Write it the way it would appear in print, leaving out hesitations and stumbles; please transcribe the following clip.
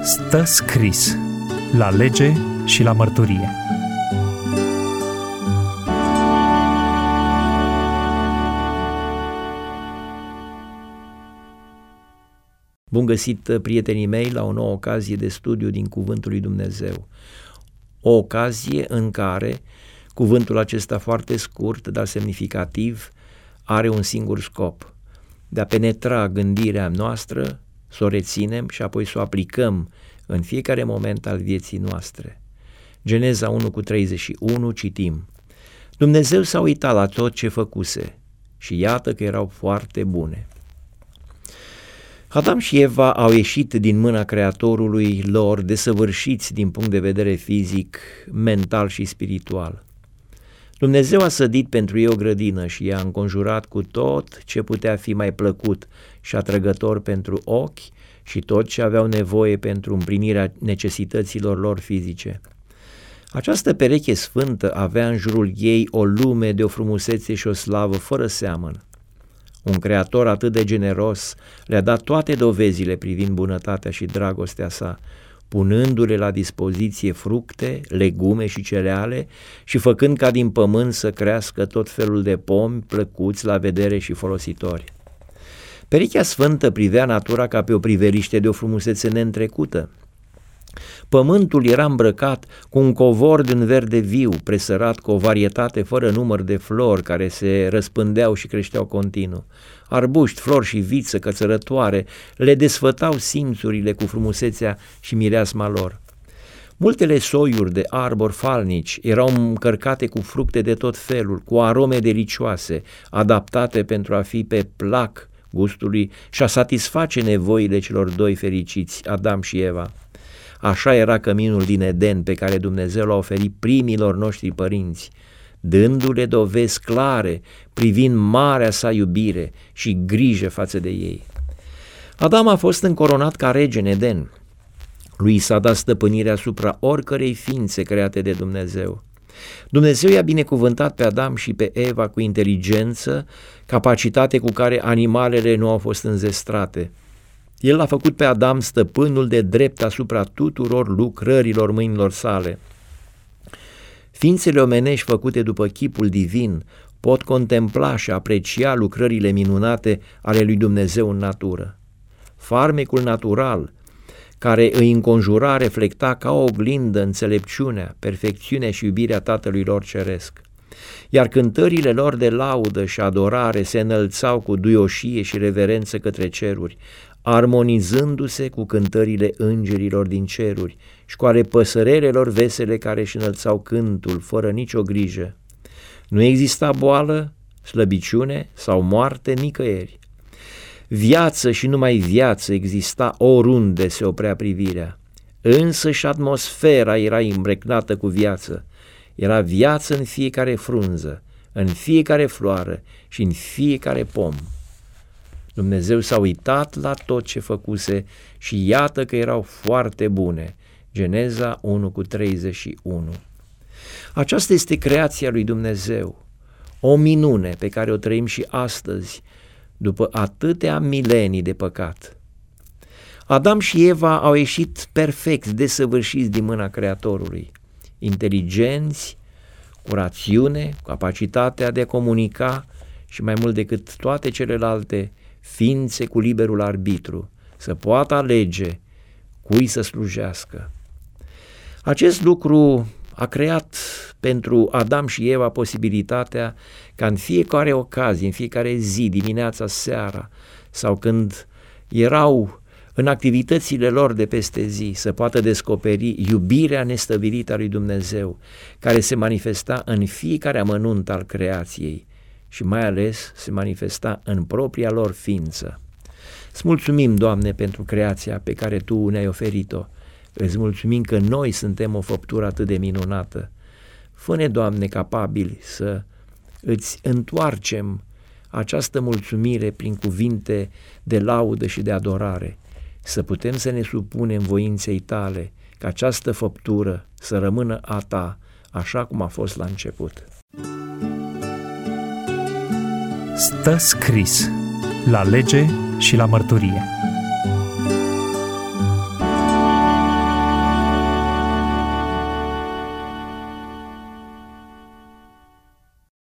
Stă scris la lege și la mărturie. Bun găsit, prietenii mei, la o nouă ocazie de studiu din Cuvântul lui Dumnezeu. O ocazie în care cuvântul acesta foarte scurt, dar semnificativ, are un singur scop: de a penetra gândirea noastră, să o reținem și apoi să o aplicăm în fiecare moment al vieții noastre. Geneza 1:31 citim: Dumnezeu s-a uitat la tot ce făcuse și iată că erau foarte bune. Adam și Eva au ieșit din mâna Creatorului lor desăvârșiți din punct de vedere fizic, mental și spiritual. Dumnezeu a sădit pentru ei o grădină și i-a înconjurat cu tot ce putea fi mai plăcut și atrăgător pentru ochi și tot ce aveau nevoie pentru împlinirea necesităților lor fizice. Această pereche sfântă avea în jurul ei o lume de o frumusețe și o slavă fără seamăn. Un creator atât de generos le-a dat toate dovezile privind bunătatea și dragostea sa, punându-le la dispoziție fructe, legume și cereale și făcând ca din pământ să crească tot felul de pomi plăcuți la vedere și folositori. Perechea sfântă privea natura ca pe o priveliște de o frumusețe neîntrecută. Pământul era îmbrăcat cu un covor din verde viu, presărat cu o varietate fără număr de flori care se răspândeau și creșteau continuu. Arbuști, flori și viță cățărătoare le desfătau simțurile cu frumusețea și mireasma lor. Multele soiuri de arbori falnici erau încărcate cu fructe de tot felul, cu arome delicioase, adaptate pentru a fi pe plac gustului și a satisface nevoile celor doi fericiți, Adam și Eva. Așa era căminul din Eden pe care Dumnezeu l-a oferit primilor noștri părinți, dându-le dovezi clare privind marea sa iubire și grijă față de ei. Adam a fost încoronat ca rege în Eden. Lui s-a dat stăpânirea asupra oricărei ființe create de Dumnezeu. Dumnezeu i-a binecuvântat pe Adam și pe Eva cu inteligență, capacitate cu care animalele nu au fost înzestrate. El l-a făcut pe Adam stăpânul de drept asupra tuturor lucrărilor mâinilor sale. Ființele omenești făcute după chipul divin pot contempla și aprecia lucrările minunate ale lui Dumnezeu în natură. Farmecul natural, care îi înconjura, reflecta ca o oglindă înțelepciunea, perfecțiunea și iubirea Tatălui lor ceresc. Iar cântările lor de laudă și adorare se înălțau cu duioșie și reverență către ceruri, armonizându-se cu cântările îngerilor din ceruri și cu ale păsărelelor vesele care își înălțau cântul fără nicio grijă. Nu exista boală, slăbiciune sau moarte nicăieri. Viață și numai viață exista oriunde se oprea privirea. Însăși atmosfera era îmbrecnată cu viață. Era viață în fiecare frunză, în fiecare floară și în fiecare pom. Dumnezeu s-a uitat la tot ce făcuse și iată că erau foarte bune. Geneza 1:31. Aceasta este creația lui Dumnezeu, o minune pe care o trăim și astăzi, după atâtea milenii de păcat. Adam și Eva au ieșit perfect desăvârșiți din mâna Creatorului, inteligenți, cu rațiune, cu capacitatea de a comunica și mai mult decât toate celelalte, ființe cu liberul arbitru, să poată alege cui să slujească. Acest lucru a creat pentru Adam și Eva posibilitatea ca în fiecare ocazie, în fiecare zi, dimineața, seara sau când erau în activitățile lor de peste zi, să poată descoperi iubirea nestăvilită a lui Dumnezeu, care se manifesta în fiecare amănunt al creației și mai ales se manifesta în propria lor ființă. Îți mulțumim, Doamne, pentru creația pe care Tu ne-ai oferit-o. Îți mulțumim că noi suntem o făptură atât de minunată. Fă-ne, Doamne, capabili să Îți întoarcem această mulțumire prin cuvinte de laudă și de adorare, să putem să ne supunem voinței Tale, ca această făptură să rămână a Ta, așa cum a fost la început. Stă scris la lege și la mărturie.